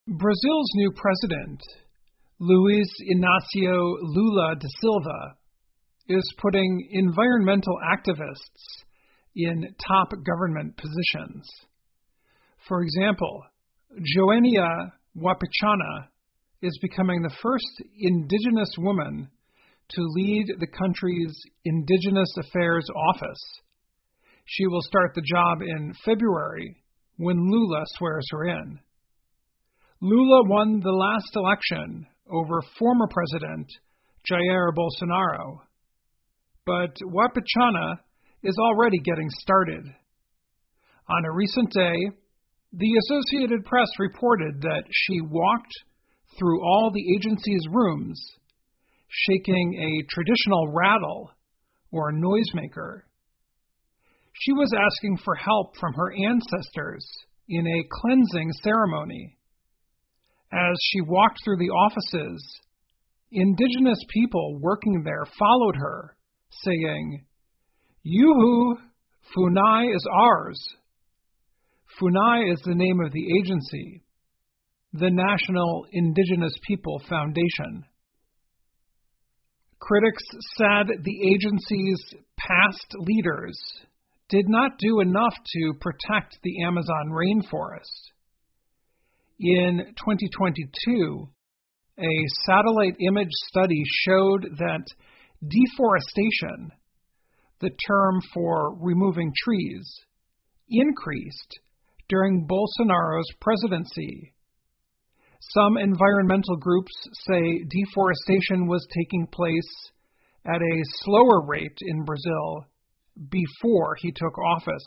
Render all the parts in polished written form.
Brazil's new president, Luiz Inácio Lula da Silva, is putting environmental activists in top government positions. For example, Joênia Wapichana is becoming the first indigenous woman to lead the country's Indigenous Affairs Office. She will start the job in February when Lula swears her in. Lula won the last election over former President Jair Bolsonaro, but Wapichana is already getting started. On a recent day, the Associated Press reported that she walked through all the agency's rooms, shaking a traditional rattle or noisemaker. She was asking for help from her ancestors in a cleansing ceremony. As she walked through the offices, indigenous people working there followed her, saying, "Yuhu, Funai is ours." Funai is the name of the agency, the National Indigenous People Foundation. Critics said the agency's past leaders did not do enough to protect the Amazon rainforest. In 2022, a satellite image study showed that deforestation, the term for removing trees, increased during Bolsonaro's presidency. Some environmental groups say deforestation was taking place at a slower rate in Brazil before he took office.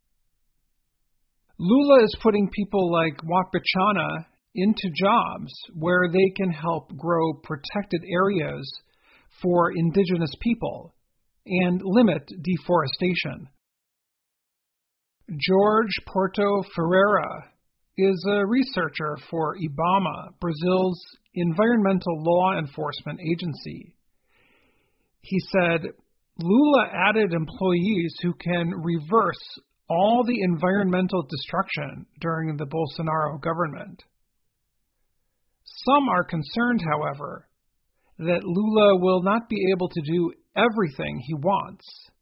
Lula is putting people like Wapichana into jobs where they can help grow protected areas for indigenous people and limit deforestation. Jorge Porto Ferreira is a researcher for IBAMA, Brazil's environmental law enforcement agency. He said, Lula added employees who can reverse all the environmental destruction during the Bolsonaro government. Some are concerned, however, that Lula will not be able to do everything he wants.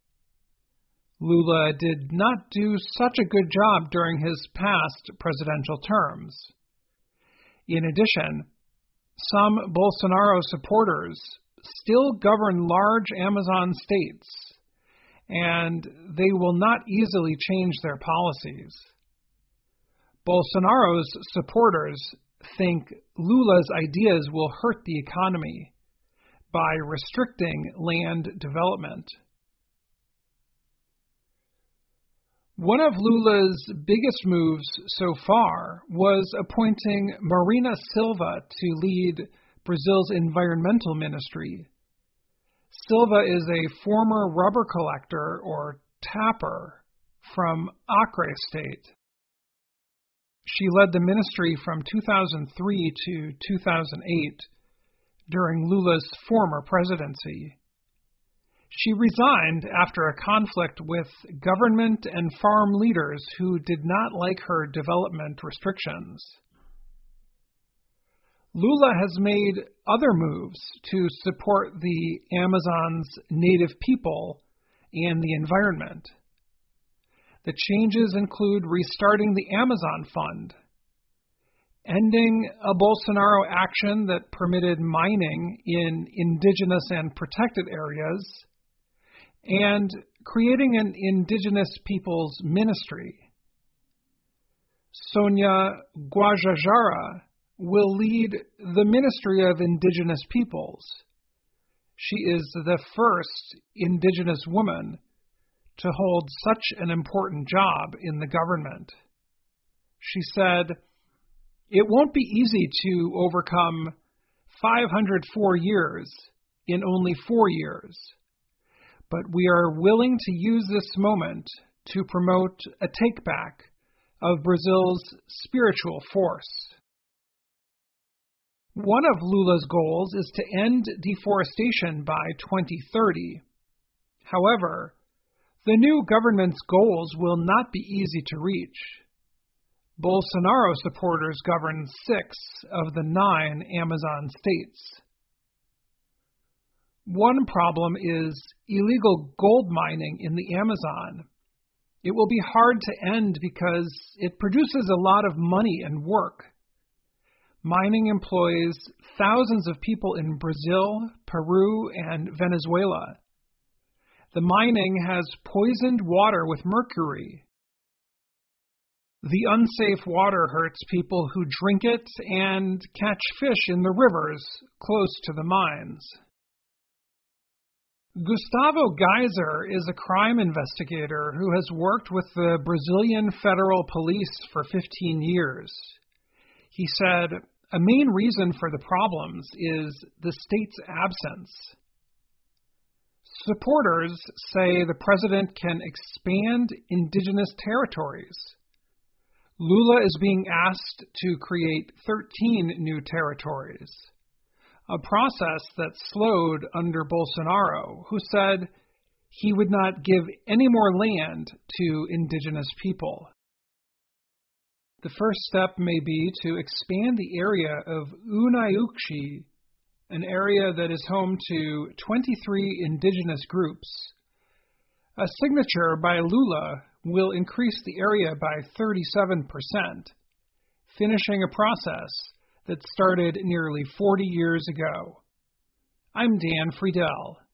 Lula did not do such a good job during his past presidential terms. In addition, some Bolsonaro supporters still govern large Amazon states, and they will not easily change their policies. Bolsonaro's supporters think Lula's ideas will hurt the economy by restricting land development. One of Lula's biggest moves so far was appointing Marina Silva to lead Brazil's environmental ministry. Silva is a former rubber collector, or tapper, from Acre State. She led the ministry from 2003 to 2008 during Lula's former presidency. She resigned after a conflict with government and farm leaders who did not like her development restrictions. Lula has made other moves to support the Amazon's native people and the environment. The changes include restarting the Amazon Fund, ending a Bolsonaro action that permitted mining in indigenous and protected areas, and creating an indigenous peoples ministry. Sonia Guajajara will lead the Ministry of Indigenous Peoples. She is the first indigenous woman to hold such an important job in the government. She said, "It won't be easy to overcome 504 years in only 4 years, but we are willing to use this moment to promote a take-back of Brazil's spiritual force." One of Lula's goals is to end deforestation by 2030. However, the new government's goals will not be easy to reach. Bolsonaro supporters govern 6 of the 9 Amazon states. One problem is illegal gold mining in the Amazon. It will be hard to end because it produces a lot of money and work. Mining employs thousands of people in Brazil, Peru, and Venezuela. The mining has poisoned water with mercury. The unsafe water hurts people who drink it and catch fish in the rivers close to the mines. Gustavo Geiser is a crime investigator who has worked with the Brazilian Federal Police for 15 years. He said, a main reason for the problems is the state's absence. Supporters say the president can expand indigenous territories. Lula is being asked to create 13 new territories, a process that slowed under Bolsonaro, who said he would not give any more land to indigenous people. The first step may be to expand the area of Unaiuchi, an area that is home to 23 indigenous groups. A signature by Lula will increase the area by 37%, finishing a process that started nearly 40 years ago. I'm Dan Friedel.